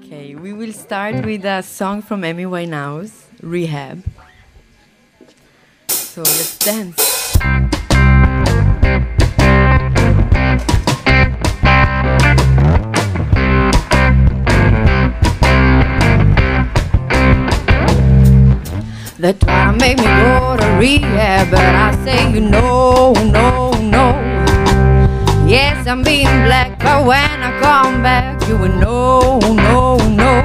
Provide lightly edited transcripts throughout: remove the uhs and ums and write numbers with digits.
Okay, we will start with a song from Amy Winehouse, Rehab. So let's dance. They try to make me go to rehab, but I say no, no, no. Yes, I'm being black, but when I come back, you will no, no, no.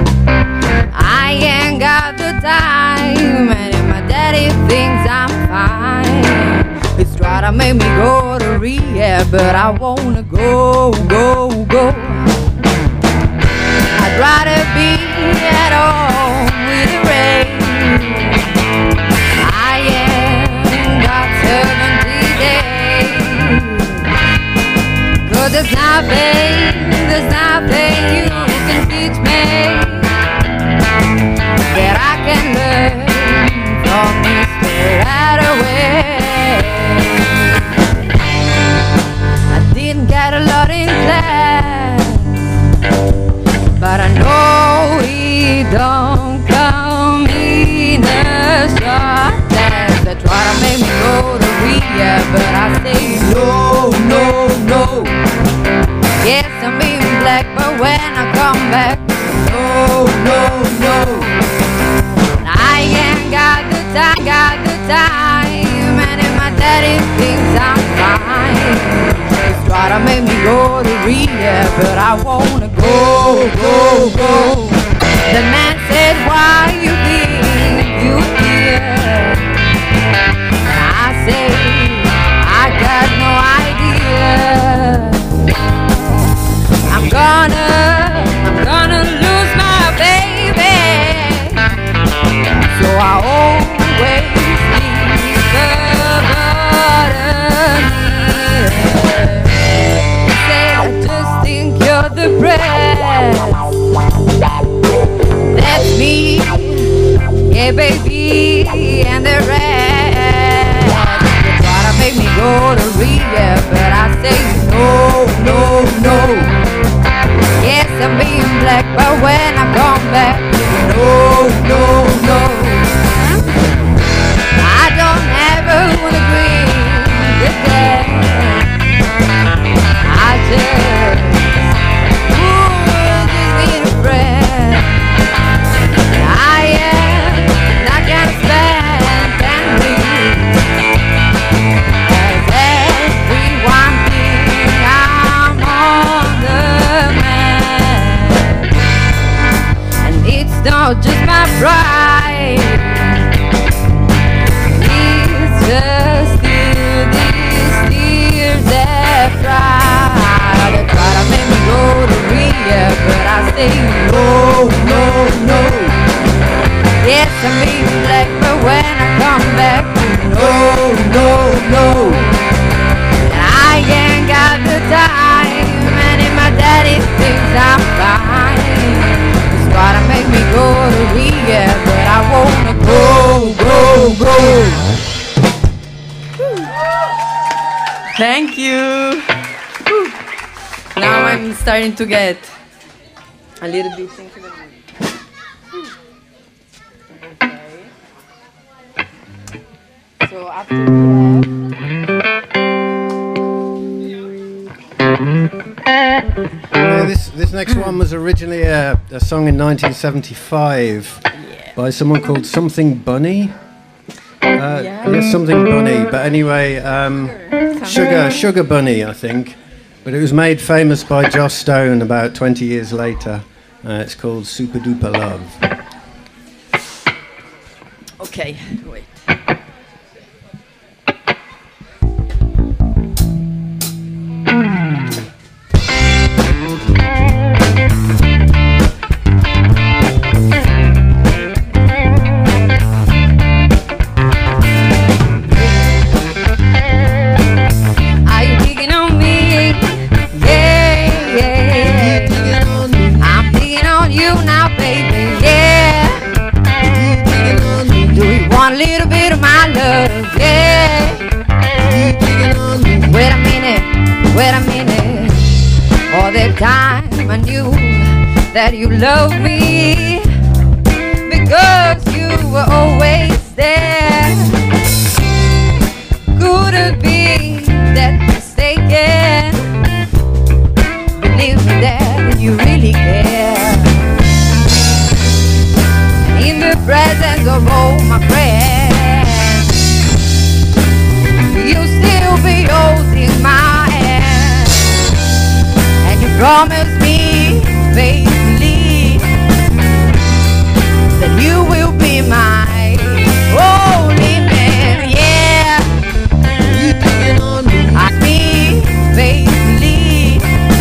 I ain't got the time, and if my daddy thinks I'm fine, it's try to make me go to rehab, but I wanna go, go, go. I'd rather be at home with the rain. I ain't got 70 days, 'cause there's nothing you can teach me that I can learn from Mr. Right away. I didn't get a lot in class, but I know he don't come in a short class. They try to make me go to rehab, but I say no, no, no. Yes, I'm being black, but when I come back, no, no, no. I ain't got the time, and if my daddy thinks I'm fine, just try to make me go to rehab, but I wanna go, go, go. The man said, why you here? I say, I got no idea. I'm gonna lose my baby, so I always leave the bottom here. Say I just think you're the best. That's me, yeah baby, and the rest. They try to make me go to rehab, but I say no, no, no. Yes, I'm being black, but when I come back, no, no, no. I don't ever wanna agree with that. I just need a friend. I am not gonna spend 10 weeks as everyone thinks I'm on the man. And it's not just my pride, it's just these tears that cry. They try to make me go to rehab, but I say no, no, no. Yes, I'm being black, but when I come back, no, no, no. I ain't got the time, and if my daddy thinks I'm fine, it's try to make me go to rehab, but I wanna go, go, go. Thank you. Now I'm starting to get a little bit into the mood. Okay. So after This next one was originally a song in 1975 by someone called Something Bunny. Yes, Something Bunny. But anyway, Sugar Bunny, I think. But it was made famous by Joss Stone about 20 years later. It's called Super Duper Love. Okay, wait. A little bit of my love, yeah. Wait a minute. All the time I knew that you love me, because you were always there. Could it be that mistaken? Believe me that you really care. And in the presence of all my friends, you'll still be holding my hand. And you promised me faithfully that you will be my only man. Yeah, You digging on me? I mean faithfully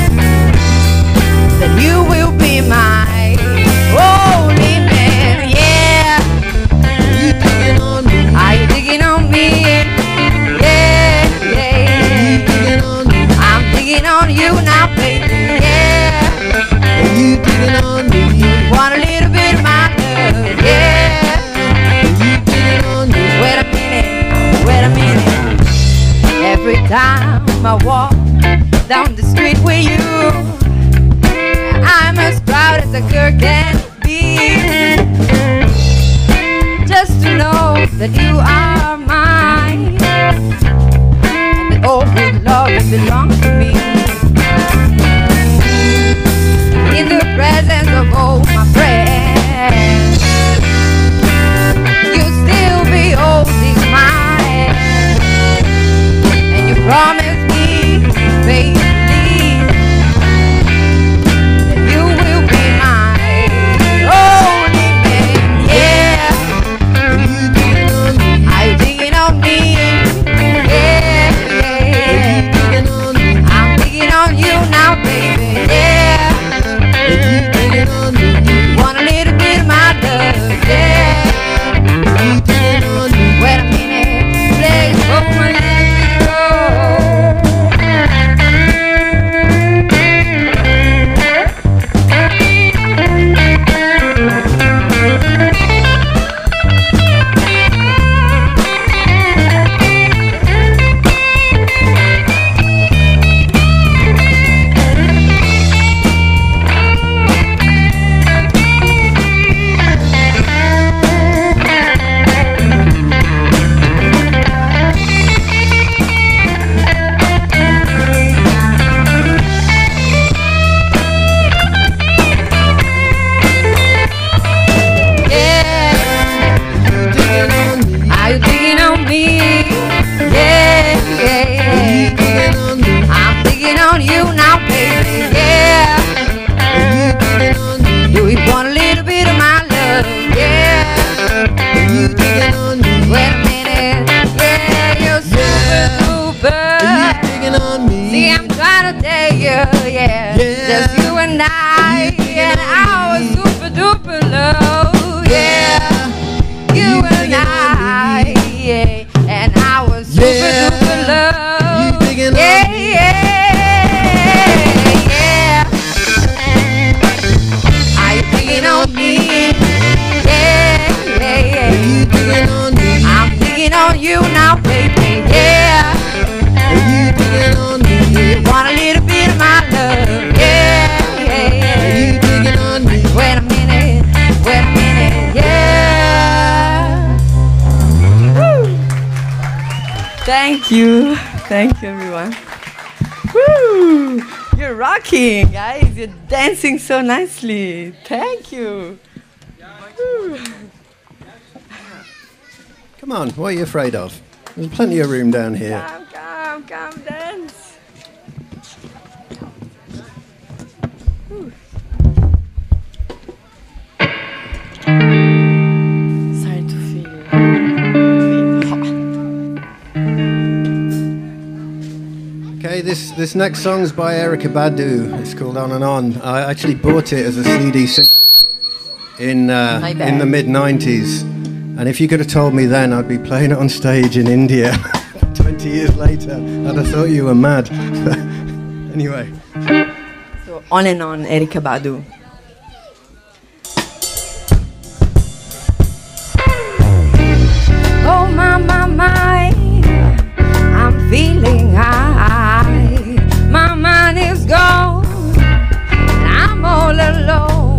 that you will be my only man. Yeah, You digging on me? are you digging on me? Yeah, You yeah, digging on me? I'm digging on you now, baby. Yeah, You digging on me? want a little bit of my love. Yeah, You digging on me? wait a minute, wait a minute. Every time I walk down the street with you, I'm as proud as a girl can be. Just to know that you are mine, and that all good love belongs to me. In the presence of all my friends, you'll still be holding my hand. And you promised me faithfully that you will be my only man. Yeah, You digging on me? are you digging on me? Yeah, yeah, You digging on me? I'm digging on you now, baby. Yeah, You digging on me? want a little bit of my love. Yeah, You digging on me? wait a minute, please hold my hand go. Are you digging on me? Yeah, yeah. You digging on me? I'm digging on you now, baby. Yeah. You digging on me? Do you want a little bit of my love? Yeah. You digging on me? Wait a minute. Yeah, you're super You duper. digging on me? See, I'm trying to tell you, yeah. Yeah. Just you and I, You digging and on our me? super duper love. Yeah. You and digging on I, me? yeah, and our super Yeah. duper love. You digging on yeah, me? yeah, yeah. Are you digging on me? Yeah, yeah, yeah. You digging on me? I'm digging on you now, baby. Yeah. You digging on me? Want a little bit of my love? Yeah, yeah, yeah. You digging on me? Wait a minute, yeah. Woo. Thank you everyone. Woo! You're rocking, guys. You're dancing so nicely. Thank you. Woo. Come on, what are you afraid of? There's plenty of room down here. Come, dance. Woo. Sorry to feel hot. Okay, this next song's by Erykah Badu. It's called On and On. I actually bought it as a CD single in the mid-90s. And if you could have told me then I'd be playing it on stage in India 20 years later, I'd have thought you were mad. Anyway. So On and On, Erykah Badu. Oh my, I'm feeling high. My mind is gone, and I'm all alone.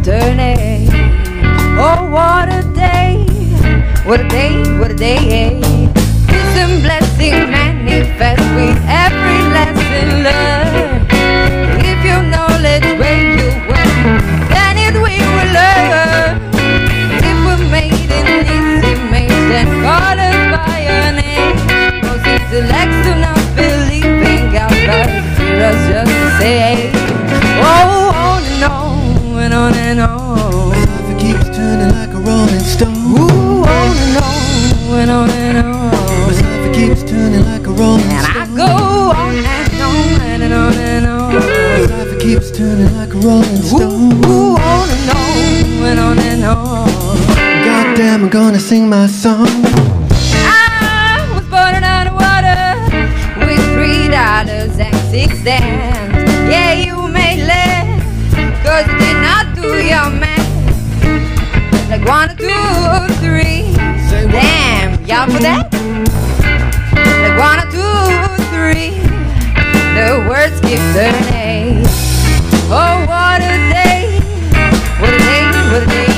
turning. Oh, what a day, what a day, what a day. Peace and blessing manifest with every lesson learned. If you knowledge where you went, then it we will learn. If we're made in this image, then call us by your name. Most intellects do not believe in God, but fear us just to say, oh, on and on and on and on. My life keeps turning like a rolling stone. Ooh, on and on and on and on. My life keeps turning like a rolling And stone. I go on and on and on and on. My life keeps turning like a rolling stone. Ooh, on and on and on and on. Goddamn, I'm gonna sing my song. I was born out of water with $3.06. Yeah, you may laugh, cause you did not do your math. Like 1, 2, 3. Say what? Damn, y'all for that? Like 1, 2, 3. The words keep turning. Oh, what a day, what a day, what a day.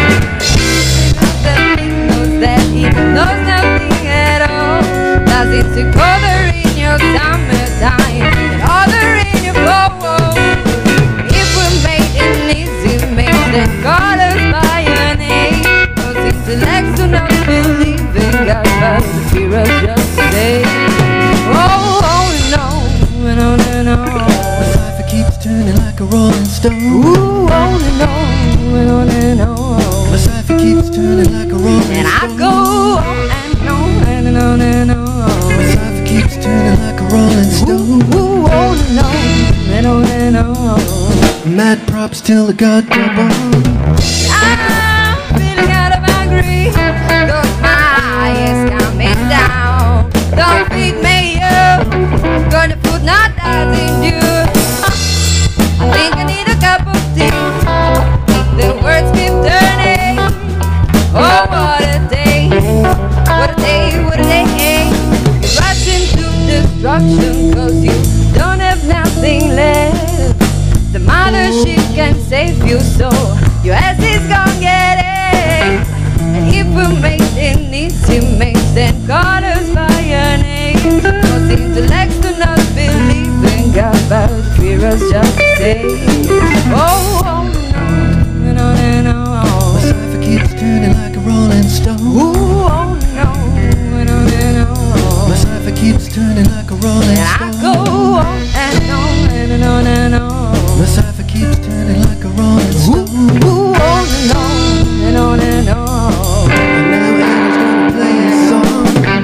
Knows that he knows nothing at all. Nothing to cover in your summertime and other in your fall. If we're made in his image, then call us by your name. Those intellects do not believe in God, but fear us just today. Oh, on and on and on and on. My life keeps turning like a rolling stone. Ooh, on and on and on and on. My life keeps turning like a rolling stone. And I go on and on and on and on. My life keeps turning like a rolling stone. Ooh, on and on and on and on. Mad props till the goddamn bone. I'm feeling kind of angry, cause my is coming down. Don't pick me up, gonna put not that in you. I think I need a cup of tea. The words keep turning. Oh, what a day, what a day, what a day. You're rushing to destruction cause you don't have nothing left. The mothership can save you, so your ass is gonna get it. And if we're made in his image, then call us by your name. Those intellects do not believe in God, but fear us just to say, oh, on and on and on. My life keeps turning like a rolling stone. Ooh, on and on and on and on. My life keeps turning like a rolling And I stone. go on and on and on and on. My life keeps turning like a rolling stone. Ooh, on and on and on and on. And now Anna's gonna play a song.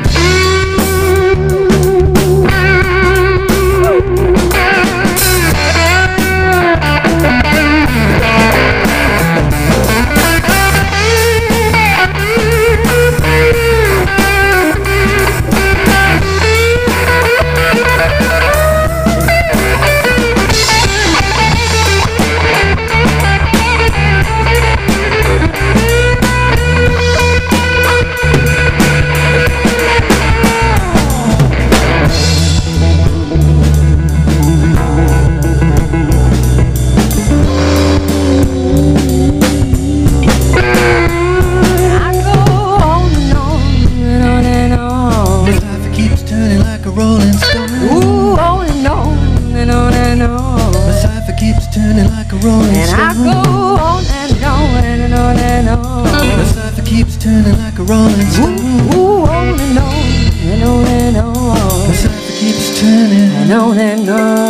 Turning like a rolling And I stone. go on and on and on and on. This life keeps turning like a rolling stone. Ooh, on and on and on and on. This life keeps turning And on and on.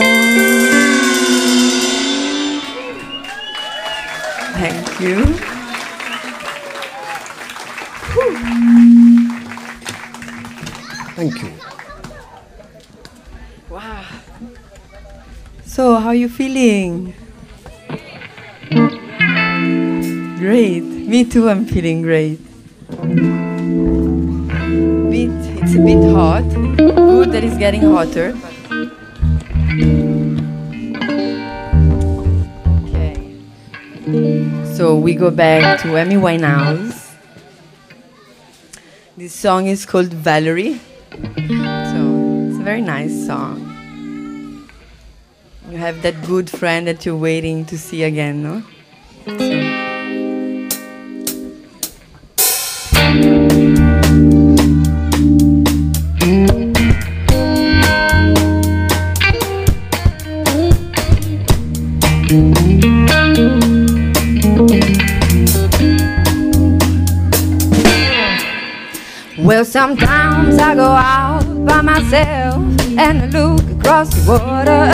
Thank you. Thank you. Wow. So, how are you feeling? Great. Me too, I'm feeling great. It's a bit hot. Good that it's getting hotter. Okay. So we go back to Amy Winehouse. This song is called Valerie. So it's a very nice song. You have that good friend that you're waiting to see again, no? So Well, sometimes I go out by myself and I look across the water,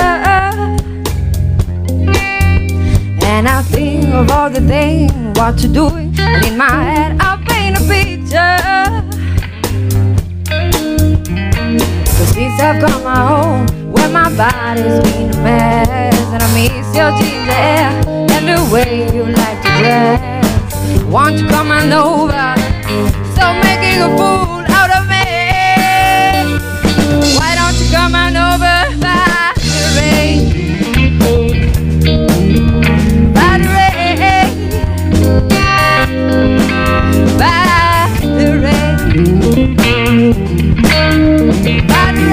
and I think of all the things what you're doing, and in my head I paint a picture. So since I've come home, where my body's been a mess, and I miss your ginger hair and the way you like to dress. Won't you come on over? So making a fool out of me. Why don't you come on over by the rain? By the rain. By the rain. By the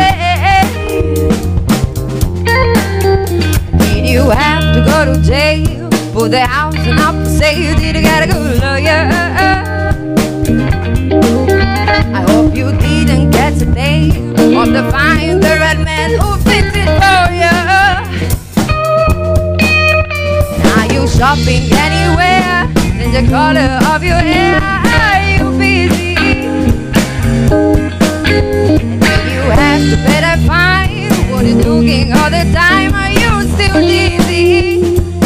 rain. Did you have to go to jail? Put the house and up for sale? Did you get a good lawyer? I hope you didn't catch a day on the find the red man who fixed it for you. Are you shopping anywhere? Change the color of your hair? Are you busy? And do you have to pay that fine? What are you looking all the time? Are you still dizzy?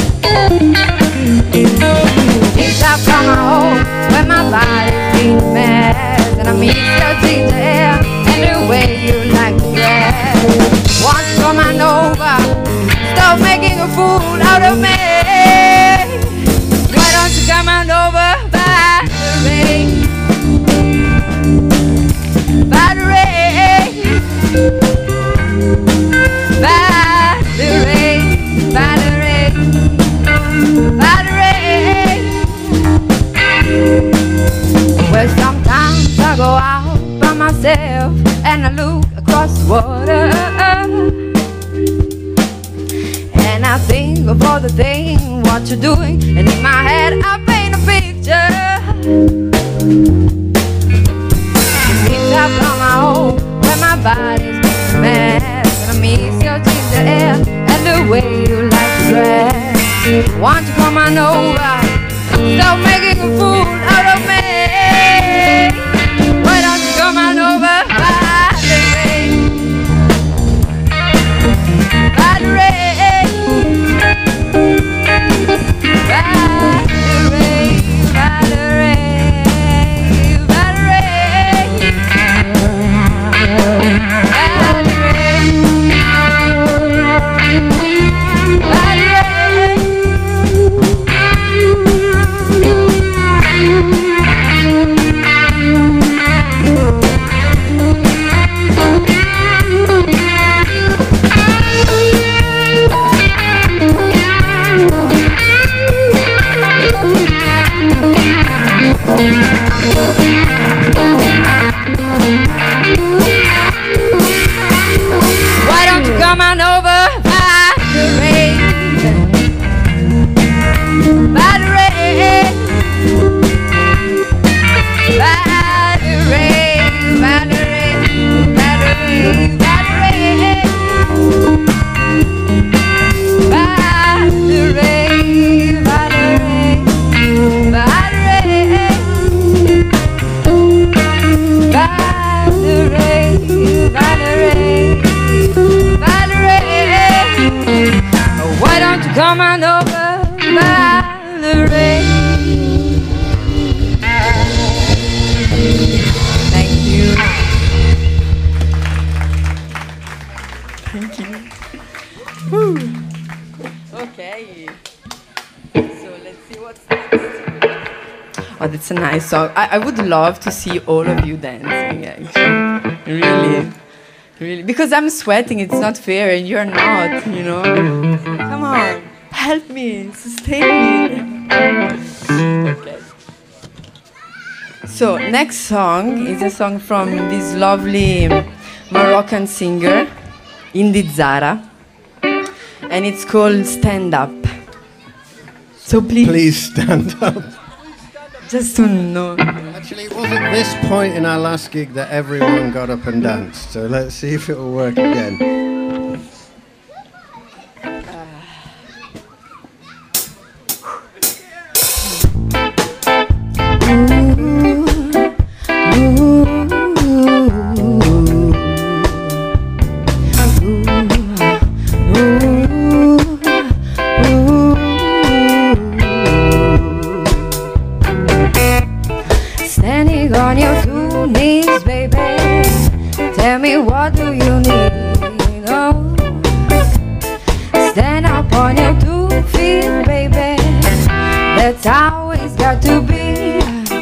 Since I've come home, when my body's been a mess, and I miss your ginger hair and the way you like to dress. Won't you come on over? Stop making a fool out of me. Why don't you come on over by the rain? By the rain. By the rain. By the rain. By the rain. Well, sometimes I go out by myself and I look across the water, and I think of all the things what you're doing, and in my head I paint a picture. Since I've come home, where my body's been a mess, and I miss your ginger hair and the way you like to dress. Won't you come on over? Stop making a fool out of me. Why don't you come on over by the rain? By the rain. By the rain. By the rain. By the rain. By the rain. By the rain. Why don't you come on over by the rain? By the rain. By the rain. By the rain. By the rain. By the rain. By the rain. By the rain. By the rain. By the rain. By the rain. By the rain. Why don't you come on over by the rain? Thank you. Thank you. Whew. Okay. So let's see what's next. Oh, that's a nice song. I would love to see all of you dancing, actually. Really. Really. Because I'm sweating, it's not fair, and you're not, you know. Come on. Help me. Sustain me. Okay. So, next song is a song from this lovely Moroccan singer, Indy Zara. And it's called Stand Up. So please stand up. Just to know. Actually, it was at this point in our last gig that everyone got up and danced. So let's see if it will work again. That's how it's got to be.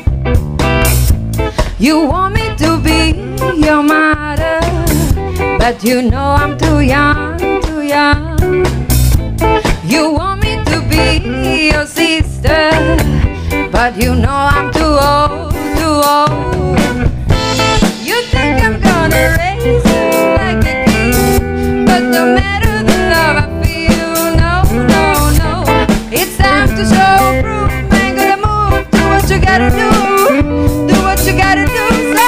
You want me to be your mother, but you know I'm too young, too young. You want me to be your sister, but you know I'm too old, too old. You think I'm gonna raise you like a kid, but no matter the love I feel, no, no, no. It's time to show proof, ain't gonna move. Do what you gotta do what you gotta do.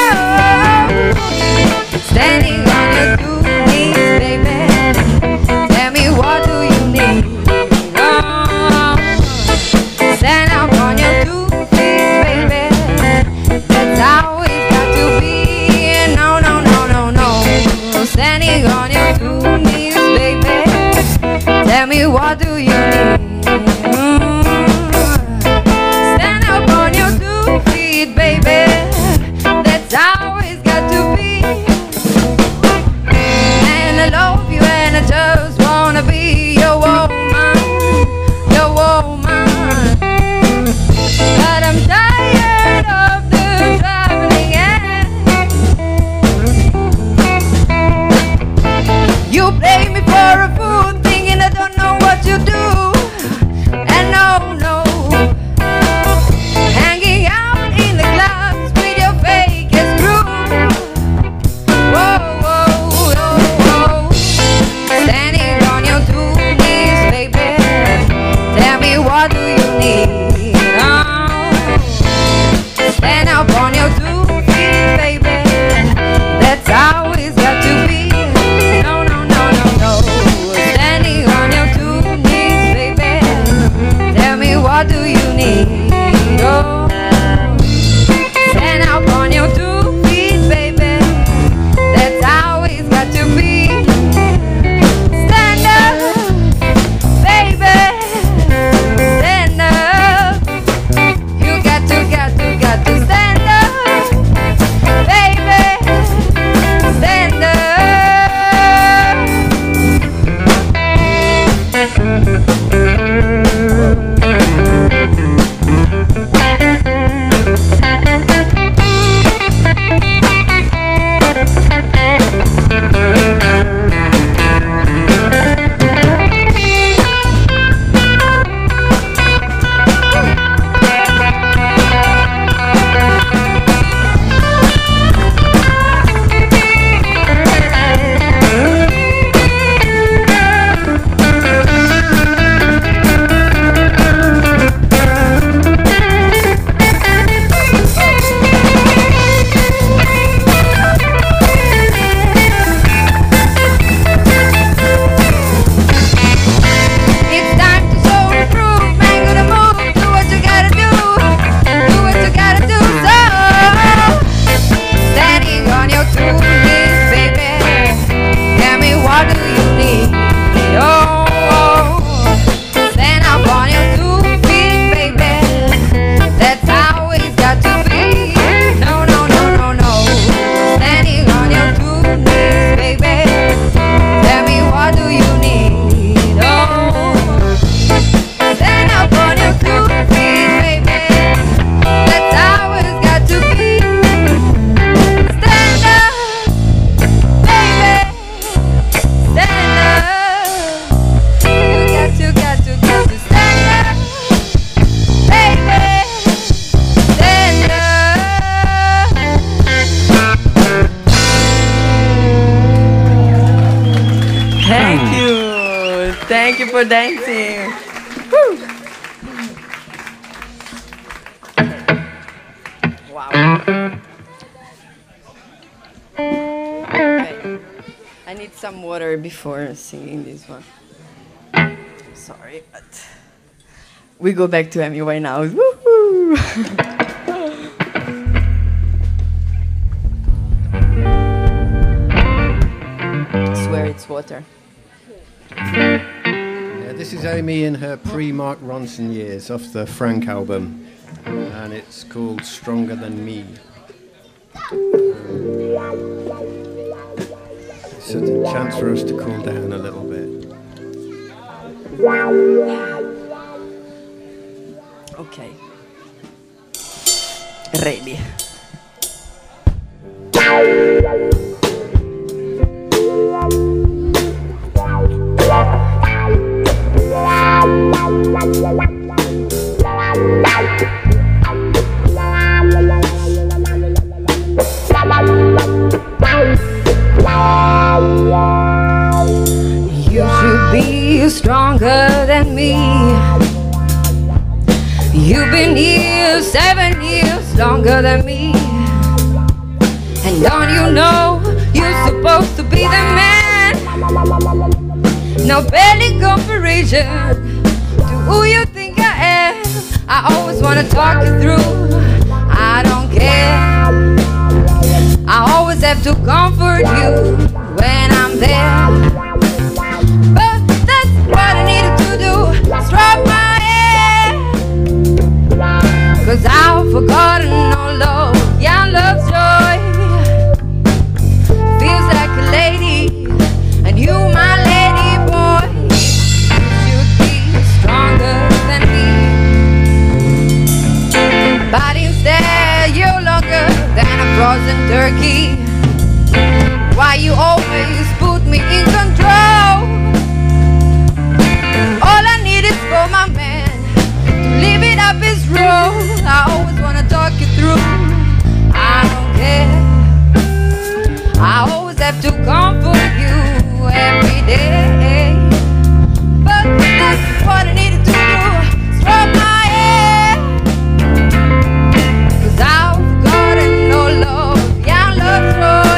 So, standing on your 2 knees, baby, tell me what do you need? Oh, stand up on your 2 feet, baby, that's how it's got to be. No, no, no, no, no. Standing on your 2 knees, baby, tell me what do you need? Stand up on your 2 feet, baby, that's how it's got to be. And I love you and I just wanna be your woman, your woman. But I'm tired of the traveling and you play me for a fool, thinking I don't know what you do. And no, no, hanging out in the clubs with your fakest crew. Whoa, whoa, whoa, whoa. Standing on your 2 knees, baby, tell me what do you need? Oh, stand up on your 2 feet, baby, that's how it's got to be. No, no, no, no, no. Standing on your 2 knees, baby, tell me what do you need? Oh, stand up on your 2 feet, baby, that's how it's got to be. Stand up, baby, stand up. You got to stand up, baby, stand up. It's time to show the proof, ain't gonna move. Do what you gotta do what you gotta do. So, standing on your 2 knees, baby, tell me what do you need? Oh, oh, stand up on your 2 feet, baby, that's how it's got to be. No, no, no, no, no. Standing on your 2 knees, baby, tell me what do you need? Oh, stand up on your 2 feet, baby, that's how it's got to be. Stand up, baby, stand up. You got to stand up, baby, stand Thank you. Thank you for dancing. Woo. Wow. Okay. I need some water before singing this one. Sorry, but we go back to Amy Winehouse. Woohoo! I swear it's water. Yeah, this is Amy in her pre-Mark Ronson years off the Frank album, and it's called Stronger Than Me. It's a chance for us to cool down a little bit. Ok. Okay. Ready. You should be stronger than me. You've been here 7 years longer than me. And don't you know you're supposed to be the man? No belly comparison to who you think I am. I always wanna talk you through. I don't care. I always have to comfort you when I'm there. But that's what I needed to do. Stroke my hair. 'Cause I've forgotten all love, yeah, love's joy. Feels like a lady, and you my lady boy. You should be stronger than me. But instead you're longer than a frozen turkey. Why you always put me in control? All I need is for my man to live it up his road. I always wanna talk you through. I don't care. I always have to comfort you every day. But that's what I needed to do. Stroke my hair. 'Cause I've forgotten no love, yeah, love joy.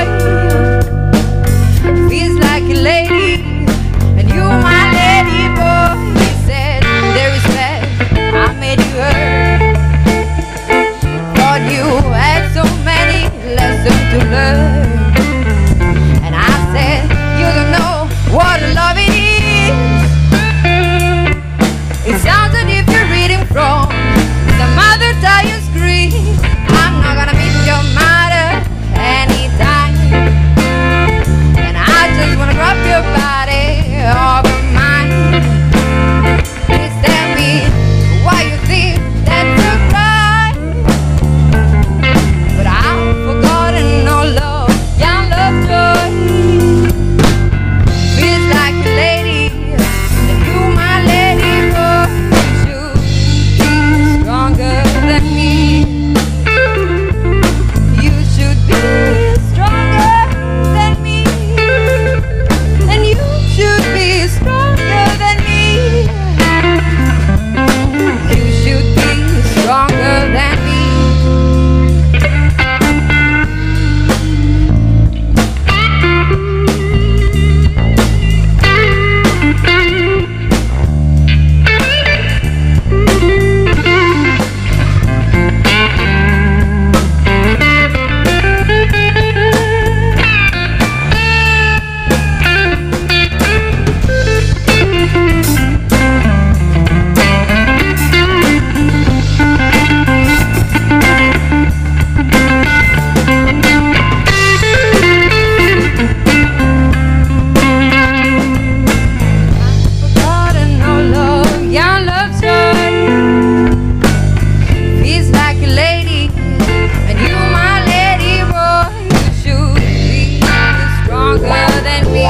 Feels like a lady, and you my lady boy. He said there is bad, I made you hurt. Thought you had so many lessons to learn. And I said, you don't know what love it is. It sounds as if you're reading from the mother tire screen. I'm not gonna meet your mother anytime. And I just wanna grab your body over mine. Please tell me why you think that's a crime. But I've forgotten all love, young love joy. Feels like a lady, and you my lady boy. You should be stronger than me. You should be stronger than me. And you should be stronger than me. You should be stronger than me. Forgotten no love, young love joy. Feels like a lady, and you my lady boy. You should be stronger than me.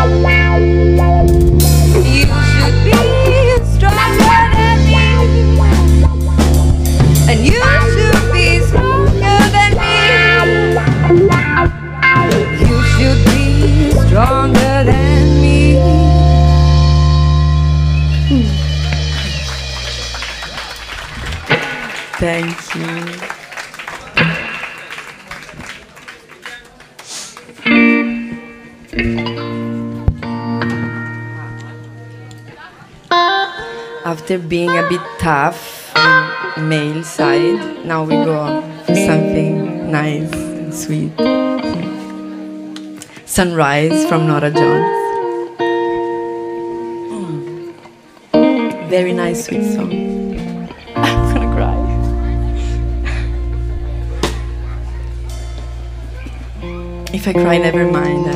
You should be stronger than me. And you should be stronger than me. You should be stronger than me. Thank you. After being a bit tough on male side, now we go for something nice and sweet. Sunrise from Nora Jones. Very nice, sweet song. I'm gonna cry. If I cry, never mind.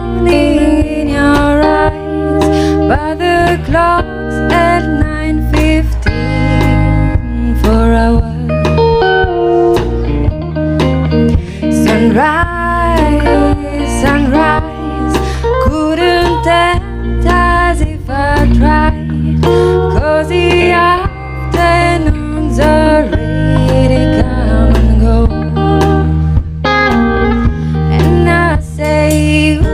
drowning in your eyes, but the clock's at 9:15 for hours. Sunrise, sunrise, couldn't tempt us if I tried, 'cause the afternoons already come and go. And I say, ooh,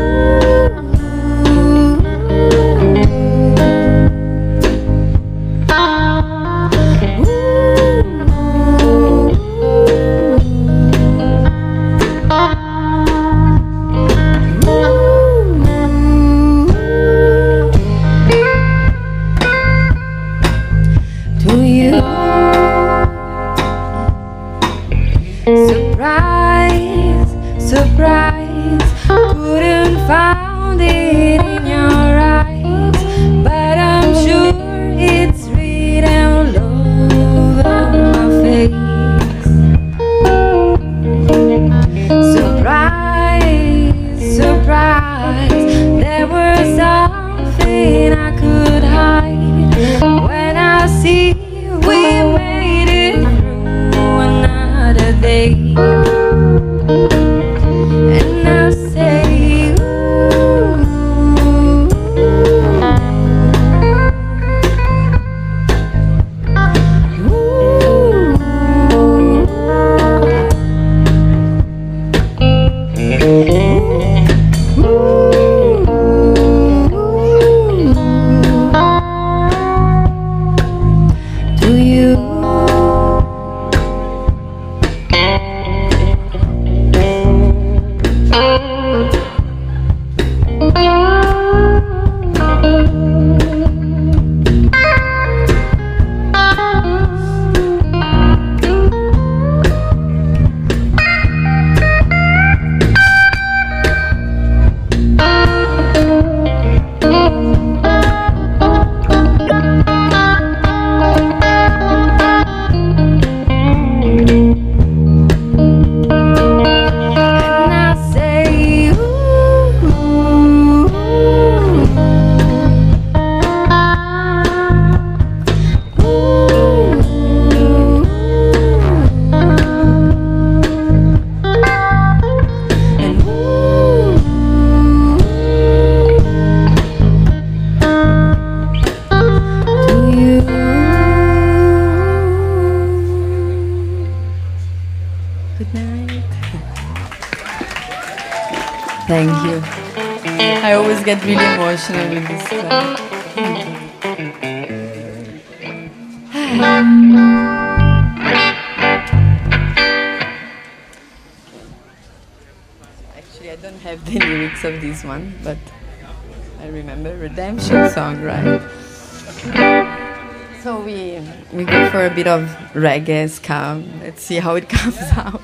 to you. Surprise, surprise, couldn't find it in your eyes, but I'm sure it's written all over my face. Surprise, surprise, there was something I could hide. When I see we made it through another day, and I say, to you. Good night. Thank you. I always get really emotional with this song. Actually, I don't have the lyrics of this one, but I remember Redemption song, right? So we go for a bit of reggae, ska. Let's see how it comes out.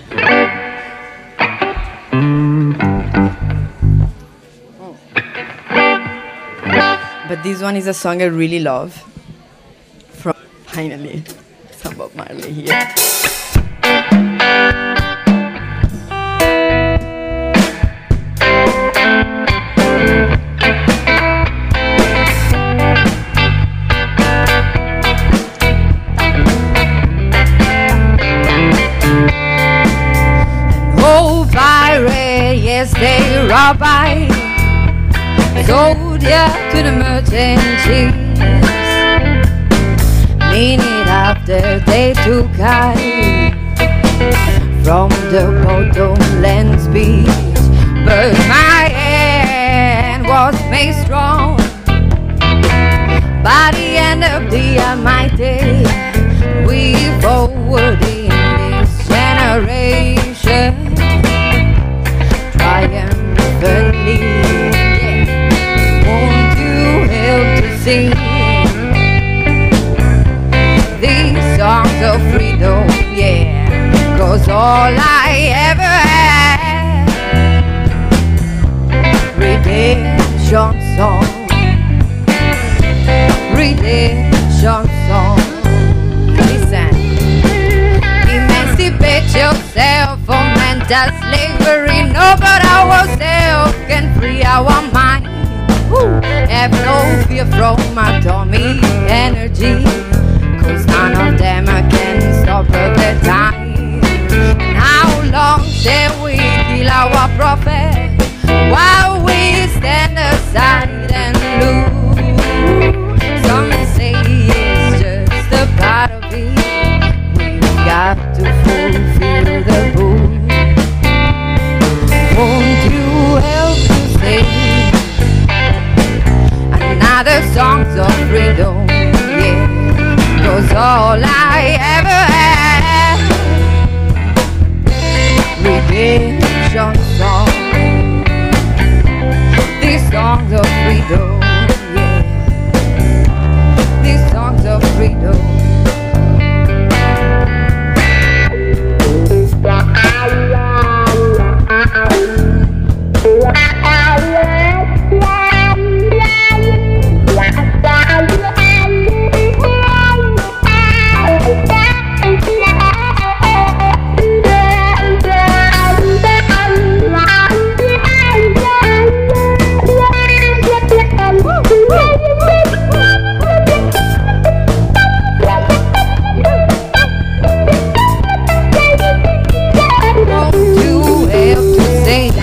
But this one is a song I really love. From finally, some Bob Marley here. Yes, they robbed by sold ya to the merchant ships. Minute after they took I from the bottomland's beach, but my hand was made strong by the end of the Almighty. We forward in this generation triumphantly, yeah. Won't you help to sing these songs of freedom, yeah? 'Cause all I ever had, redemption song, redemption song. Listen, emancipate yourself from mental slavery. No, but ourselves can free have no fear from atomic energy, 'cause none of them can stop at the time. And how long shall we kill our prophet while we stand aside and look? Some say it's just a part of it. We've got to fulfill the book. Won't you help to sing another songs of freedom? Yeah, 'cause all I ever